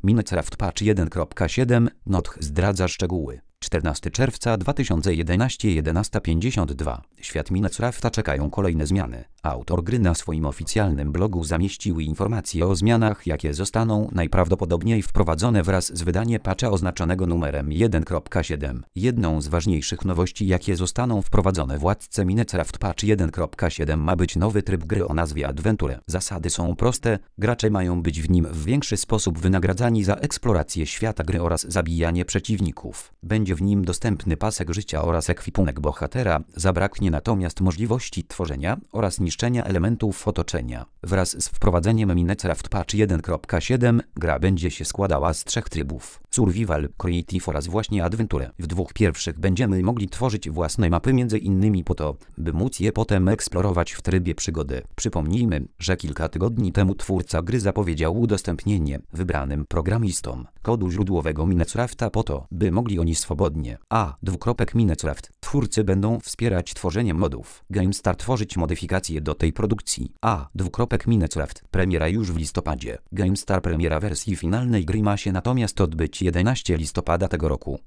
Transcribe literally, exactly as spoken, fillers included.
Minecraft Patch jeden kropka siedem, Notch zdradza szczegóły. czternastego czerwca dwa tysiące jedenastego jedenasta pięćdziesiąt dwa. Świat Minecrafta czekają kolejne zmiany. Autor gry na swoim oficjalnym blogu zamieścił informacje o zmianach, jakie zostaną najprawdopodobniej wprowadzone wraz z wydaniem patcha oznaczonego numerem jeden kropka siedem. Jedną z ważniejszych nowości, jakie zostaną wprowadzone w Władce Minecraft Patch jeden kropka siedem ma być nowy tryb gry o nazwie Adventure. Zasady są proste, gracze mają być w nim w większy sposób wynagradzani za eksplorację świata gry oraz zabijanie przeciwników. Będzie w nim dostępny pasek życia oraz ekwipunek bohatera, zabraknie natomiast możliwości tworzenia oraz niszczenia elementów otoczenia. Wraz z wprowadzeniem Minecraft Patch jeden kropka siedem gra będzie się składała z trzech trybów: Survival, Creative oraz właśnie Adventure. W dwóch pierwszych będziemy mogli tworzyć własne mapy, między innymi po to, by móc je potem eksplorować w trybie przygody. Przypomnijmy, że kilka tygodni temu twórca gry zapowiedział udostępnienie wybranym programistom kodu źródłowego Minecrafta po to, by mogli oni swobodnie a. dwukropek Minecraft. Twórcy będą wspierać tworzenie modów. GameStar tworzyć modyfikacje do tej produkcji. a. dwukropek Minecraft. Premiera już w listopadzie. GameStar premiera wersji finalnej gry ma się natomiast odbyć jedenastego listopada tego roku.